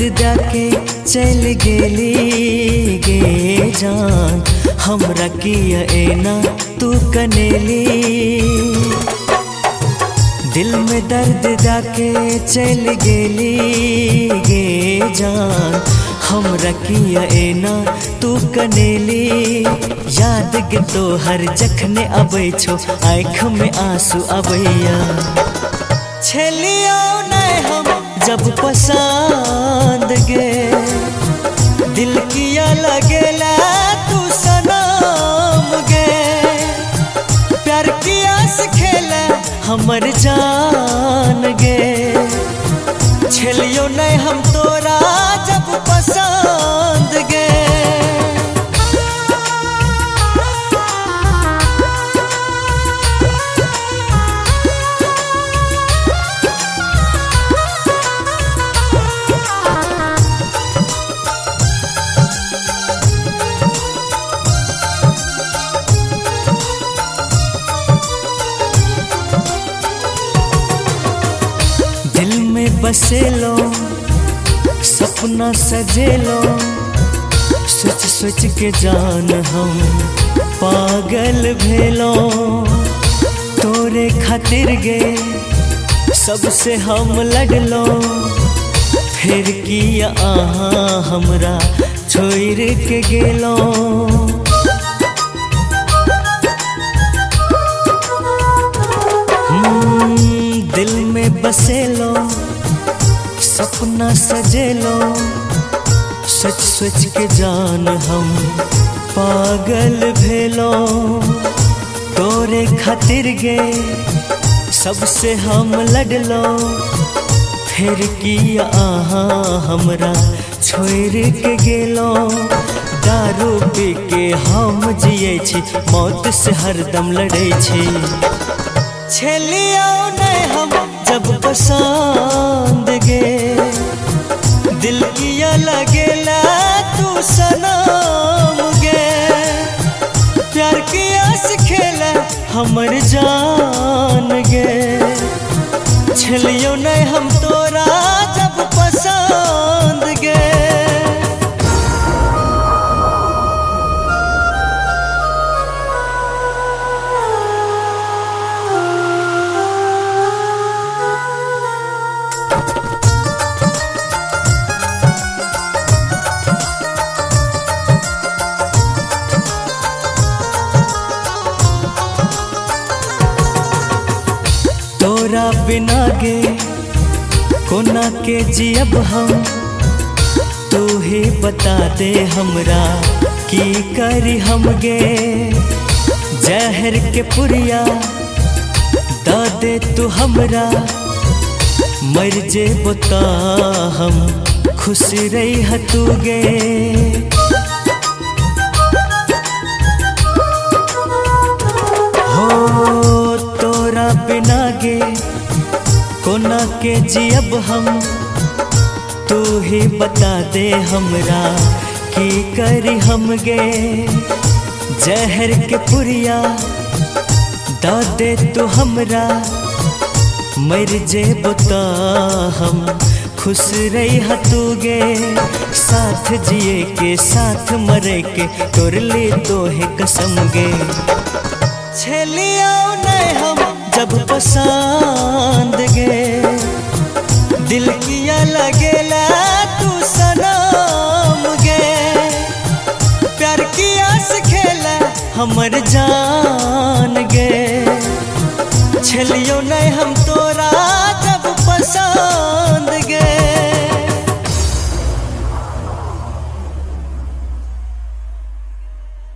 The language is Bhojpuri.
जाके चल गेली गे जान, हमरा किया एना तू कनेली। दिल में दर्द जाके चल गेली गे जान, हमरा किया एना तू कनेली। याद के तो हर जखने अबै छो, आँख में आंसू अबैया। छलियो नहीं हम जब पसंद गे, दिल किया लगेला तू सनम गे। प्यार किया सिखेला हमर जान गे, छलियो नहीं हम तोरा जब पसंद गे। दिल में बसेलो सपना सजेलो, सोच सोच के जान हम पागल भेलो। तोरे खातिर गे सबसे हम लड़लो, फिर किया आहा हमरा छोड़ के गेलो। दिल में बसेलो सपना सजेलो, सोच सोच के जान हम पागल भेलो। तोरे खातिर गे सबसे हम लड़लो, फिर किया आहा हमरा छोड़ के गेलो। दारू पी के हम जिये छी, मौत से हरदम लड़े छी। छलियो नहीं हम जब पसंद गे, दिल किया लगेला तू सनम गे। प्यार किया सिखेला हमर जान गे, छलियो नहीं हम तोरा जब पसंद गे। तोरा बिना गे कोना के जियब हम, तू ही बता दे हमरा की करी हम गे। जहर के पुरिया दा दे तू हमरा, मर जे बता हम खुश रही हतू गे। हो तोरा बिना गे कोना के जियब हम, तू ही बता दे हमरा की करी हम गे। जहर के पुरिया दा दे तू हमरा, मर जे बता हम खुश रही हतू गे। साथ जिए के साथ मरे के तोर ले तो है कसम गे। छलियो नहीं हम जब पसंद गे, दिल किया लगेला तू सनम गे। प्यार किया सिखेला हमर जान गे, छलियो नहीं हम